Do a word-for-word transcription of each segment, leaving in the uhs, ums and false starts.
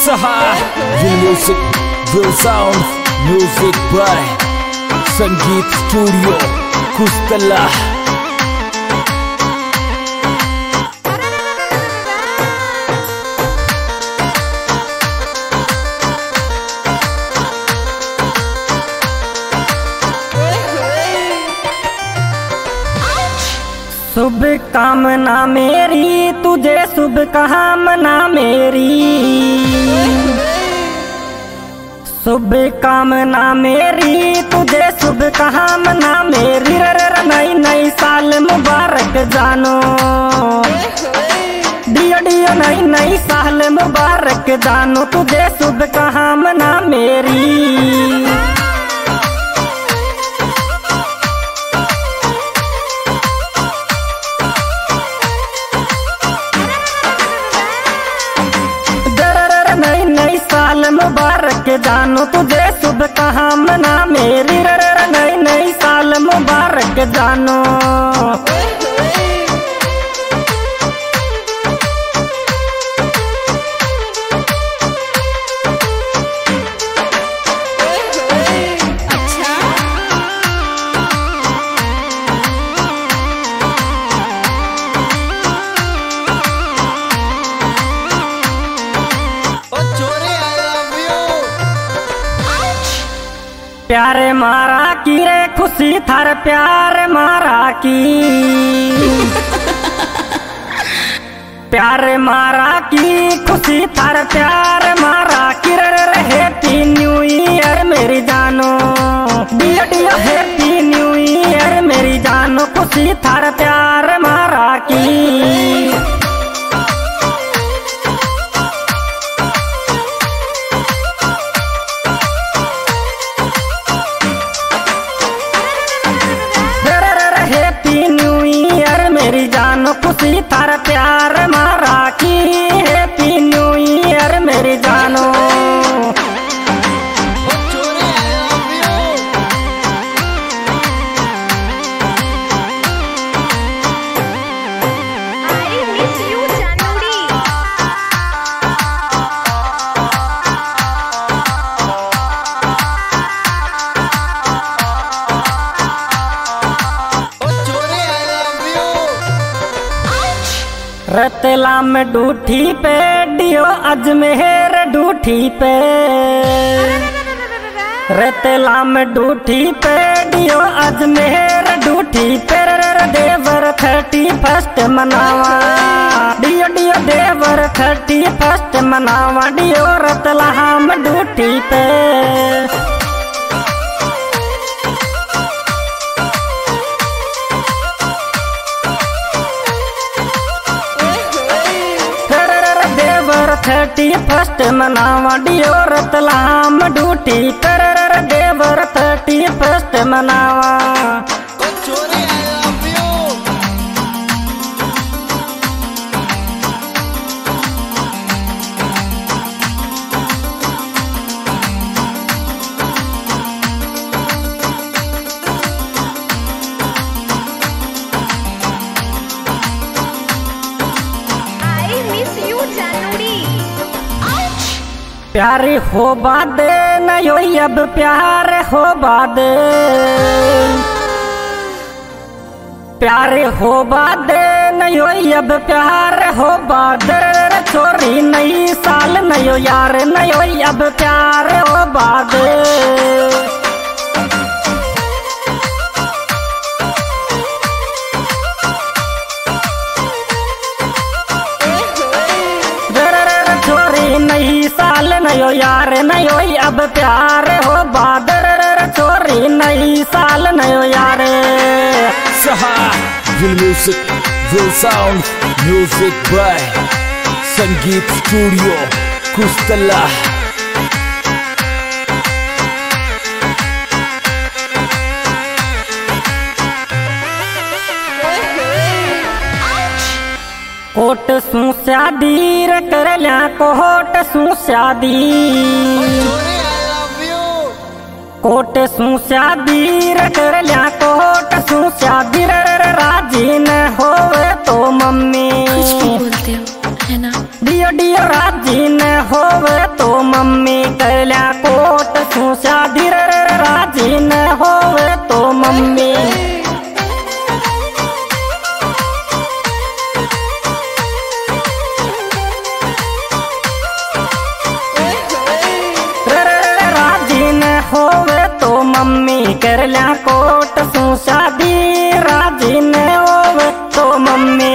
Saha Will Music Will Sound Music by Sangeet Studio Kustala. शुभ कामना मेरी तुझे शुभ कामना मेरी शुभ कामना मेरी तुझे शुभ कामना मेरी रे नई नई साल मुबारक जानो डियो डियो नई नई साल मुबारक जानो तुझे शुभ कामना मेरी। मुबारक जानो तुझे शुभ कामना मेरी रे नई नई साल मुबारक जानो। प्यारे मारा की रे खुशी थार प्यार मारा की प्यारे मारा की खुशी थार प्यार मारा की रे हैप्पी न्यू ईयर मेरी जानो डियो डियो हैप्पी न्यू ईयर मेरी जानो खुशी थार प्यार मारा की। मेरी जानो खुशी थार प्यार मारा की हैप्पी न्यू ईयर मेरी जानो। रतला में डूठी पे डियो अजमेर डूठी पे रतला में डूठी पे डियो अजमेर डूठी पे देवर थर्टी फर्स्ट मनावा डियो डियो देवर थर्टी फर्स्ट मनावा डियो रतला में डूठी पे। थर्टी फर्स्ट मनावा डियो रतलाम डूटी पर देवर थर्टी फर्स्ट मनावा। प्यारे हो बादे नयो अब प्यार हो बादे प्यारे हो बादे नयो अब प्यार हो बादे छोरी नई साल नयो यार नयो अब प्यार हो बादे। नई साल नयो यार नयो अब प्यार हो बादर छोरी नई साल नयो यार। Saha Will Music Will Sound Music by Sangeet Studio Kustala. कोट सू शादी रे कर लिया कोट सू शादी कोट सू शादी रे कर लिया कोट सू शादी रे राजी न होवे तो मम्मी कुछ भी बोलते हो है ना डियो डियो राजी न होवे तो सूस्या धीर राजी न होवे तो मम्मी। होवे तो मम्मी कर लिया कोट सूस्या दी राजी न होवे तो मम्मी।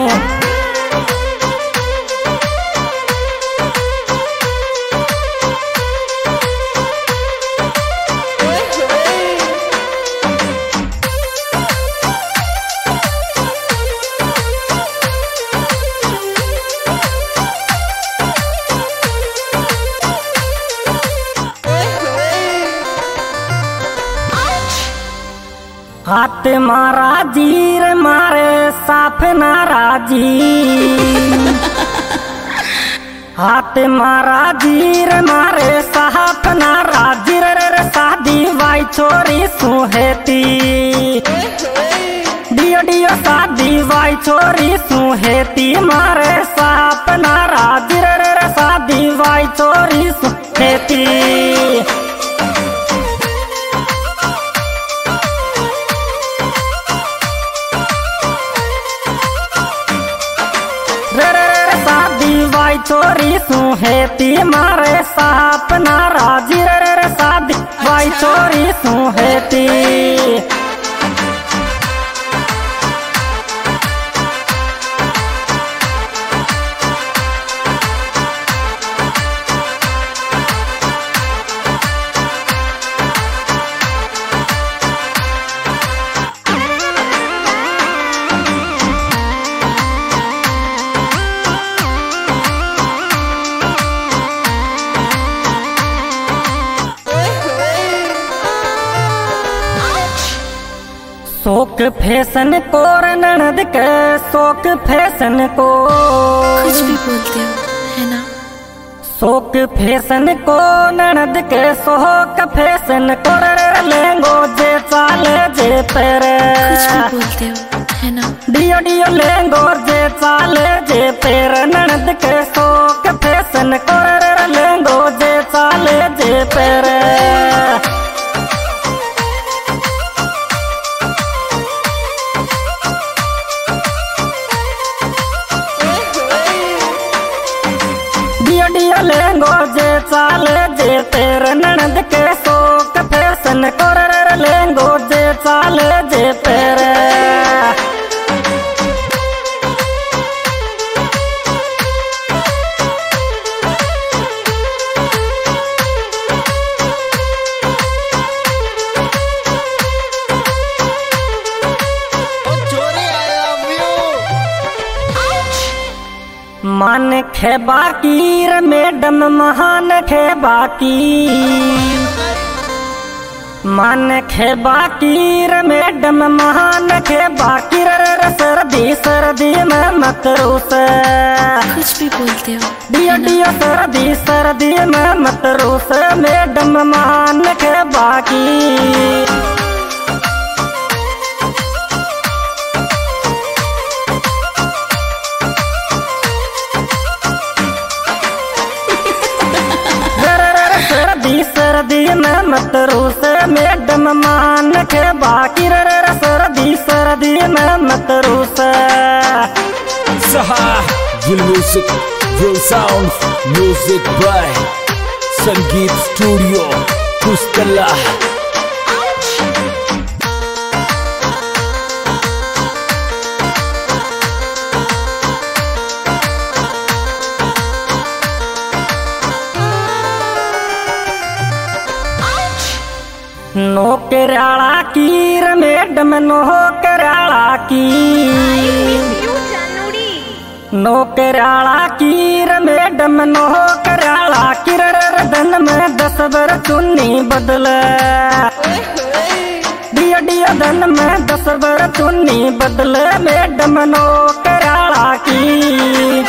हाथ मारा जीर मारे साफ नाराजी। हाथ मारा जीर मारे साफ नाराजी रे शादी वाई छोरी सुहेती। डियो डियो शादी वाई छोरी सुहेती मारे साफ नाराजी रे शादी वाई छोरी सुहेती। छोरी सुहेती मारे साप नाराजी रे शादी वाई छोरी सुहेती। शौक फैशन को ननद के शौक फैशन को कुछ भी बोलते हो है ना। शौक फैशन को ननद के शौक फैशन को लेंगो जे चाले जे पैर। कुछ भी बोलते हो है ना। डियो डियो लेंगो जे चाले जे पैर ननद के शौक फैशन को लेंगो जे चाले जे पैर। लेंगो जे चाले जे पैर ननद के शौक फैशन कर लेंगो जे चाले जे पैर। मान खे बाकी रे मैडम महान खे बाकी। मान खे बाकी रे मैडम महान खे बाकी रे सर्दी सर्दी में मत रूस। कुछ भी बोलते हो डियो डियो सर्दी सर्दी में मत रूस मैडम महान खे बाकी। सर्दी में मत रूस मैडम मान के बाकी रे सर्दी सर्दी में मत रूस। Saha Real Music Real Sounds Music by Sangeet Studio Kustala। नौकराला की रे मैडम नौकराला की। नौकराला की रे मैडम नौकराला की रे दिन में दस बार चुन्नी बदल। डियो डियो दिन में दस बार चुन्नी बदल मैडम नौकराला की।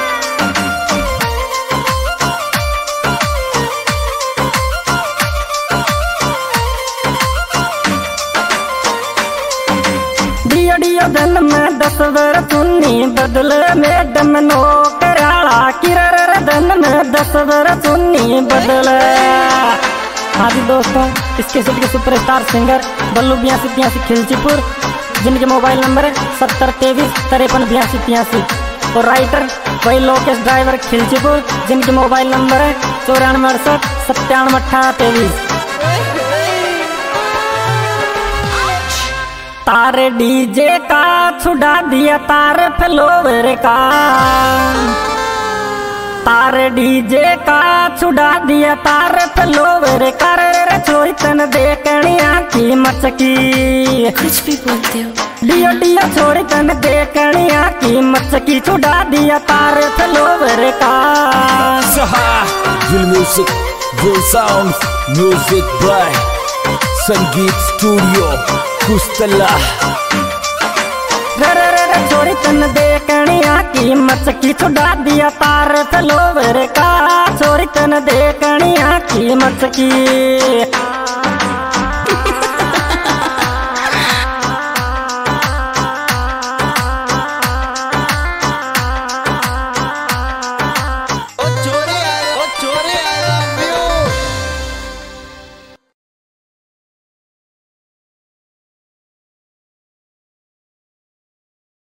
डियो दिन में दस बार चुन्नी बदल मैडम नौकराला की रे दिन में दस बार चुन्नी बदल। हाँ जी दोस्तों, इसके सेट के सुपरस्टार सिंगर बल्लू बयासी तियासी खिलचीपुर, जिनके मोबाइल नंबर है सत्तर तेईस तिरपन बयासी तियासी। और राइटर वही लोकेश ड्राइवर खिलचीपुर, जिनके मोबाइल नंबर है चौरानवे अड़सठ सत्तानवे अठारह तेईस। तारे डीजे का छुड़ा दिया तारे फ्लोवर का, तारे डीजे का छुड़ा दिया तारे फ्लोवर का। रे छोरी तन देखनिया की मचकी, कुछ भी बोलते हो। डियो डियो छोरी तन देखनिया की मचकी, छुड़ा दिया तारे फ्लोवर का। Real music, real sounds, music by Sangeet studio Kustla. रे रे रे रे छोरी तन देखनिया की मचकी, छुड़ा दिया तारे फ्लोवर का। छोरी तन देखनिया की मचकी।